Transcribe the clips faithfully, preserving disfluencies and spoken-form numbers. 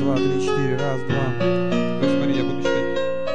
два, три, четыре, раз, два. То есть смотри, я буду считать.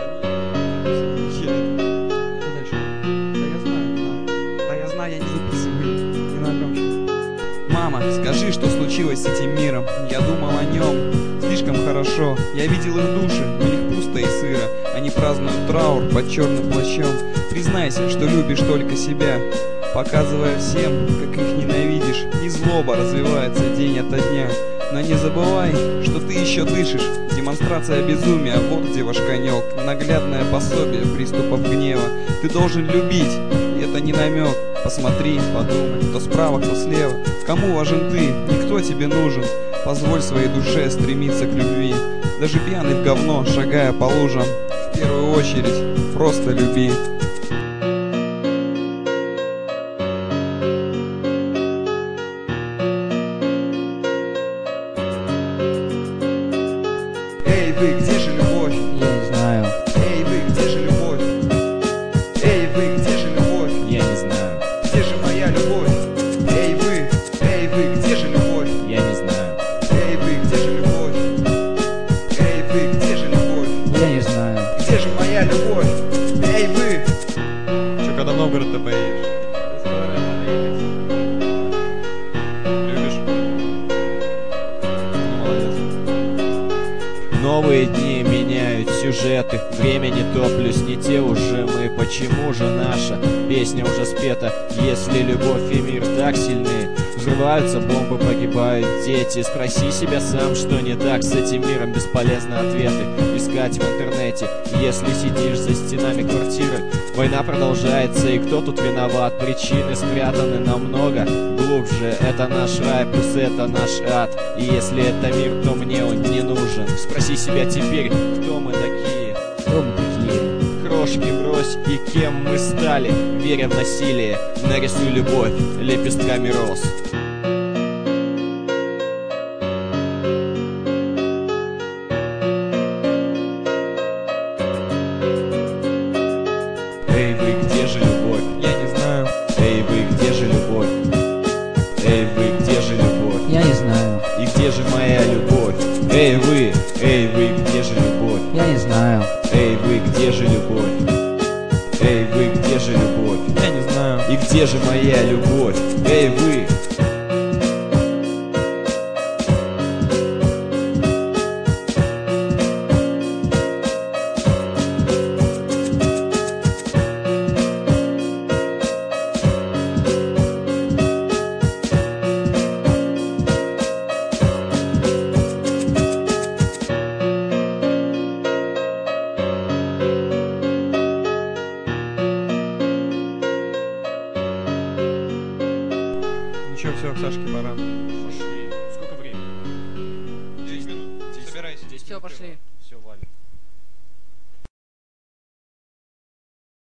Что дальше? Да я знаю, знаю. Да я знаю, я не записываю. Не на громче. Мама, скажи, что случилось с этим миром? Я думал о нем слишком хорошо. Я видел их души, у них пусто и сыро. Они празднуют траур под черным плащом. Признайся, что любишь только себя, показывая всем, как их ненавидишь. И злоба развивается день ото дня. Но не забывай, что ты еще дышишь. Демонстрация безумия, вот где ваш конек. Наглядное пособие приступов гнева. Ты должен любить, и это не намек. Посмотри, подумай, кто справа, кто слева. Кому важен ты, никто тебе нужен. Позволь своей душе стремиться к любви. Даже пьяный в говно, шагая по лужам, в первую очередь просто люби. Эй, вы, где же любовь? Я не знаю. Эй, вы, где же любовь? Эй, вы, где же любовь? Я не знаю. Где же моя любовь? Эй, вы, эй, вы, где же любовь? Я не знаю. Эй, вы, где же любовь? Эй, вы, где же любовь? Я не знаю. Где же моя любовь? Эй, вы! Че, когда в Новгород-то поедешь? Любишь? Ну, молодец. Новые дни меняют сюжеты, время не то, плюс не те уже мы. Почему же наша песня уже спета, если любовь и мир так сильны? Взрываются бомбы, погибают дети. Спроси себя сам, что не так с этим миром. Бесполезно ответы искать в интернете, если сидишь за стенами квартиры. Война продолжается, и кто тут виноват? Причины спрятаны намного глубже. Это наш рай, плюс это наш ад. И если это мир, то мне он не нужен. Спроси себя теперь, кто мы такие? Кто мы такие? Крошки брось, и кем мы стали? Веря в насилие, нарисуй любовь лепестками роз. Эй, вы, где же любовь? Я не знаю. Эй, вы, где же любовь? Эй, вы, где же любовь? Я не знаю. И где же моя любовь? Эй, вы, эй, вы, где же любовь? Я не знаю. Эй, вы, где же любовь? Эй, вы, где же любовь? Я не знаю. И где же моя любовь? Эй, вы! Ничего, все, к Сашке пора. Пошли. Сколько времени? девять минут. Собирайся. Все, пошли. Все, валим.